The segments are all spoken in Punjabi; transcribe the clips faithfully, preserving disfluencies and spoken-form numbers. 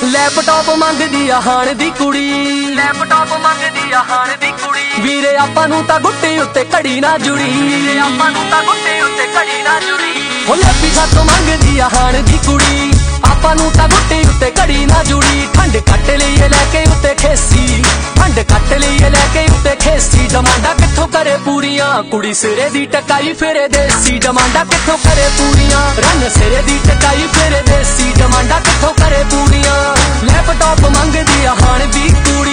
ਲੈਪਟਾਪ ਮੰਗਦੀ ਆ ਹਾਣ ਦੀ ਕੁੜੀ, ਲੈਪਟਾਪ ਮੰਗਦੀ ਆ ਹਾਣ ਦੀ ਕੁੜੀ। ਵੀਰੇ ਆਪਾਂ ਨੂੰ ਤਾਂ ਗੁੱਟੇ ਉੱਤੇ ਘੜੀ ਨਾ ਜੁੜੀ, ਵੀਰੇ ਆਪਾਂ ਨੂੰ ਤਾਂ ਗੁੱਟੇ ਉੱਤੇ ਘੜੀ ਨਾ ਜੁੜੀ। ਹੋ ਲੈਪੀ ਸਾਥੋਂ ਮੰਗਦੀ ਆ ਹਾਣ ਦੀ ਕੁੜੀ, ਆਪਾਂ ਨੂੰ ਤਾਂ ਗੁੱਟੇ ਉੱਤੇ ਘੜੀ ਨਾ ਜੁੜੀ। ਠੰਡ ਕੱਟ ਲਈਏ ਲੈ ਕੇ ਉੱਤੇ ਖੇਸੀ, ਠੰਡ ਕੱਟ ਲਈਏ ਲੈ ਕੇ ਉੱਤੇ ਖੇਸੀ। ਡਮਾਂਡਾ ਕਿੱਥੋਂ ਕਰੇ ਪੂਰੀਆਂ, ਕੁੜੀ ਸਿਰੇ ਦੀ ਟਕਾਈ ਫੇਰੇ ਦੇਸੀ। ਡਮਾਂਡਾ ਕਿੱਥੋਂ ਕਰੇ ਪੂਰੀਆਂ, ਰੰਨ ਸਿਰੇ ਦੀ ਟਕਾਈ ਫੇਰੇ ਦੇਸੀ। ਡਮਾਂਡਾ ਕਿੱਥੋਂ ਕਰੇ ਪੂਰੀਆਂ, ਲੈਪਟਾਪ ਮੰਗਦੀ ਆ ਹਾਣ ਦੀ ਕੁੜੀ।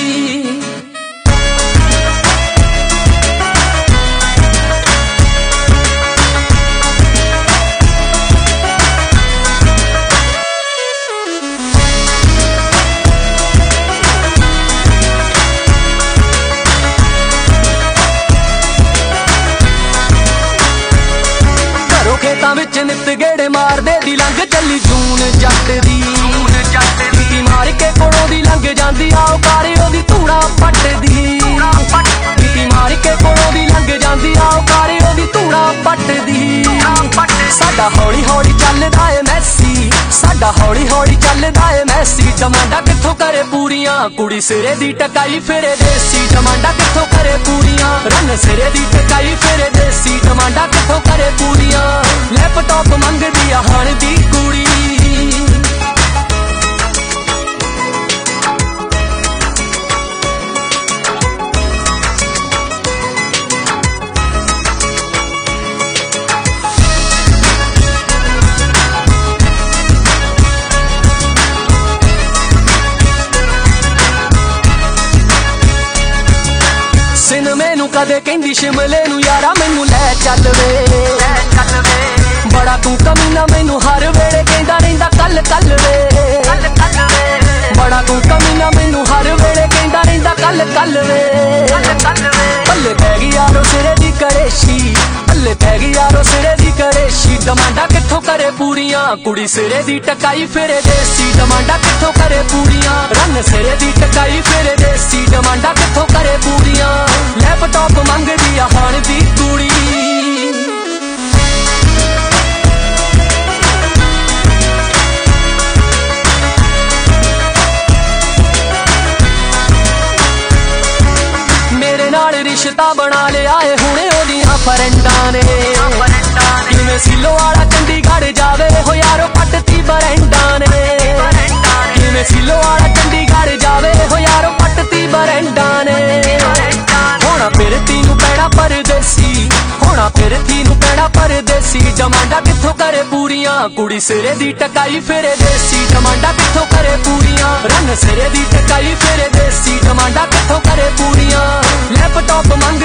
ਖੇਤਾਂ ਵਿੱਚ ਨਿੱਤ ਗੇੜੇ ਮਾਰਦੇ ਦੀ ਲੰਘ ਚੱਲੀ ਜੂਨ ਜੱਟ ਦੀ। ਪੀਤੀ ਮਾਰ ਕੇ ਕੋਲੋਂ ਦੀ ਲੰਘ ਜਾਂਦੀ ਆ ਉਹ ਕਾਰੇ ਉਹਦੀ ਧੂੜਾ ਪੱਟਦੀ। ਪੀਤੀ ਮਾਰ ਕੇ ਕੋਲੋਂ ਦੀ ਲੰਘ ਜਾਂਦੀ ਆ ਉਹ ਕਾਰੇ ਉਹਦੀ ਧੂੜਾ ਪੱਟਦੀ। ਸਾਡਾ ਹੌਲੀ ਹੌਲੀ ਚੱਲਦਾ ਏ ਮੈਸੀ, ਸਾਡਾ ਹੌਲੀ ਹੌਲੀ ਚੱਲਦਾ ਏ ਮੈਸੀ। ਡਮਾਂਡਾ ਕਿੱਥੋਂ ਕਰੇ ਪੂਰੀਆਂ, ਕੁੜੀ ਸਿਰੇ ਦੀ ਟਕਾਈ ਫੇਰੇ ਦੇਸੀ। ਡਮਾਂਡਾ ਕਿੱਥੋਂ ਕਰੇ ਪੂਰੀਆਂ, ਰੰਨ ਸਿਰੇ ਦੀ ਟਕਾਈ ਫੇਰੇ ਦੇਸੀ। ਡਮਾਂਡਾ ਕਿੱਥੋਂ ਕਰੇ ਪੂਰੀਆਂ, ਲੈਪਟਾਪ ਮੰਗਦੀ ਆ ਹਾਣ ਦੀ ਕੁੜੀ। ਸਿਨਮੇ ਨੂੰ ਕਦੇ ਕਹਿੰਦੀ ਸ਼ਿਮਲੇ ਨੂੰ ਯਾਰਾ ਮੈਨੂੰ ਲੈ ਚੱਲ ਵੇ, ਬੜਾ ਤੂੰ ਕਮੀਨਾ ਮੈਨੂੰ ਹਰ ਵੇਲੇ ਕਹਿੰਦਾ ਰਹਿੰਦਾ ਕੱਲ ਕੱਲ ਵੇ। ਬੜਾ ਤੂੰ ਕਮੀਨਾ ਮੈਨੂੰ ਹਰ ਵੇਲੇ ਕਹਿੰਦਾ ਰਹਿੰਦਾ ਕੱਲ ਕੱਲ ਵੇ। ਪੱਲੇ ਪੈ ਗਈ ਯਾਰੋ ਸਿਰੇ ਦੀ ਕਰੇਸ਼ੀ, ਪੱਲੇ ਪੈ ਗਈ ਯਾਰੋ ਸਿਰੇ ਦੀ ਕਰੇਸ਼ੀ। ਡਮਾਂਡਾ ਕਿੱਥੋਂ ਕਰੇ ਪੂਰੀਆਂ, ਕੁੜੀ ਸਿਰੇ ਦੀ ਟਕਾਈ ਫੇਰੇ ਦੇਸੀ। ਡਮਾਂਡਾ ਕਿੱਥੋਂ ਕਰੇ ਪੂਰੀਆਂ, ਰੰਨ ਸਿਰੇ ਦੀ ਟਕਾਈ ਫੇਰੇ ਦੇਸੀ। ਡਮਾਂਡਾ ਕਿੱਥੋਂ ਕਰੇ ਪੂਰੀਆਂ, ਲੈਪਟਾਪ ਮੰਗਦੀ ਆ ਹਾਣ ਦੀ ਕੁੜੀ। ਮੇਰੇ ਨਾਲ ਰਿਸ਼ਤਾ ਬਣਾ ਲਿਆ ਏ ਹੁਣੇ ਉਹਦੀਆਂ ਫਰੈਂਡਾਂ ਨੇ। ਜਿਵੇਂ ਸਿੱਲੋ ਵਾਲਾ ਚੰਡੀਗੜ੍ਹ ਜਾਵੇ ਹੋ ਯਾਰੋ ਪੱਟਤੀ ਬਰੈਂਡਾਂ ਨੇ। ਜਿਵੇਂ ਸਿੱਲੋ ਵਾਲਾ ਚੰਡੀਗੜ੍ਹ ਜਾਵੇ ਹੋ ਯਾਰੋ ਪੱਟਤੀ ਬਰੈਂਡਾਂ ਨੇ। ਹੋਣਾ ਫਿਰਤੀ ਨੂੰ ਪੈਣਾ ਪਰਦੇਸੀ, ਹੋਣਾ ਫਿਰਤੀ ਨੂੰ ਪੈਣਾ ਪਰਦੇਸੀ। ਡਮਾਂਡਾ ਕਿੱਥੋਂ ਕਰੇ ਪੂਰੀਆਂ, ਕੁੜੀ ਸਿਰੇ ਦੀ ਟਕਾਈ ਫੇਰੇ ਦੇਸੀ। ਡਮਾਂਡਾ ਕਿੱਥੋਂ ਕਰੇ ਪੂਰੀਆਂ, ਰੰਨ ਸਿਰੇ ਦੀ ਟਕਾਈ ਫੇਰੇ ਦੇਸੀ। ਡਮਾਂਡਾ ਕਿੱਥੋਂ ਕਰੇ ਪੂਰੀਆਂ, ਲੈਪਟਾਪ ਮੰਗ